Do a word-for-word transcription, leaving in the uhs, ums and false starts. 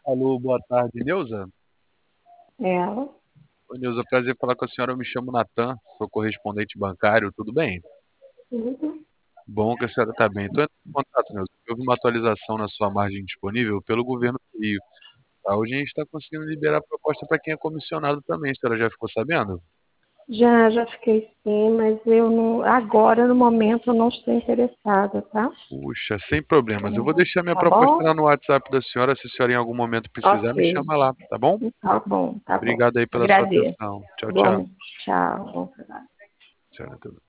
Alô, boa tarde, Neuza. É ela? Oi, Neuza, prazer em falar com a senhora. Eu me chamo Natan, sou correspondente bancário, tudo bem? Tudo. Bom que a senhora está bem. Estou entrando em contato, Neuza. Houve uma atualização na sua margem disponível pelo governo do Rio. Tá? Hoje a gente está conseguindo liberar a proposta para quem é comissionado também. A senhora já ficou sabendo? Já, já fiquei sim, mas eu não. Agora, no momento, eu não estou interessada, tá? Puxa, sem problemas. Eu vou É, deixar minha tá proposta bom? lá no WhatsApp da senhora. Se a senhora em algum momento precisar, me Ok. chama lá, tá bom? Tá bom, tá bom. Obrigado aí pela sua Agradeço. atenção. Tchau, tchau. Bom, tchau. Bom trabalho. Senhora, tudo